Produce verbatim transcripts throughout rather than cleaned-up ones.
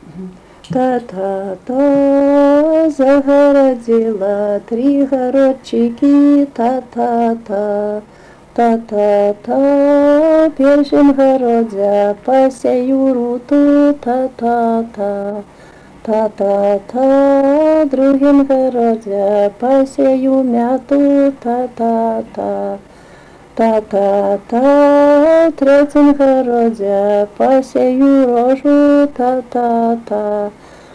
Та-та-та, загородила три городчики, та-та-та, та-та-та, першим городя посею руту, та-та-та, та-та-та, другим городя посею мяту, та-та-та, та-та-та, третьим городя посею рожу, та-та-та,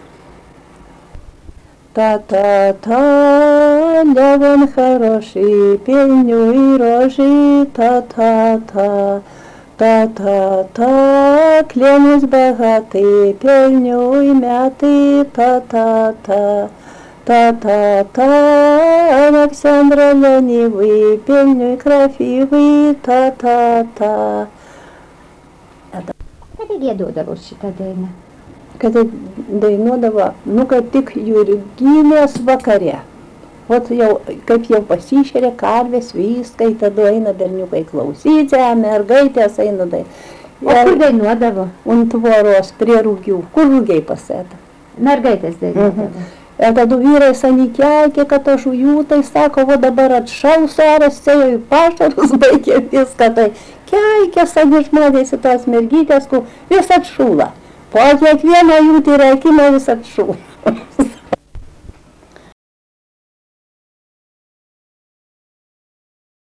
та-та-та, левон хороший, пельню и рожи, та-та-та, та-та-та, клянусь богатый, пельню и мяты, та-та-та, та-та-та, Александра ленивый, пельню и красивый, та-та-та. Kad iedodavos šitā daina? Kad dainuodavo, nu kaip tik Jurginės vakare. Ot jau, kaip jau pasišeria karvės, viską, tai tada eina berniukai klausyti, mergaitės eina dai. O kur dainuodavo? Un tvoros prie rūgių, kur rūgiai pasėda. Mergaitės dainuodavo. Mhm. Ir tada vyrai sani keikė, kad aš jų, tai sako, va dabar atšaus oras, sėjo į pašarus, baigė viską, tai keikė sani žmonės į tos mergytės, kur vis atšūla. Po kiekvieno jų tai reikime vis atšūla.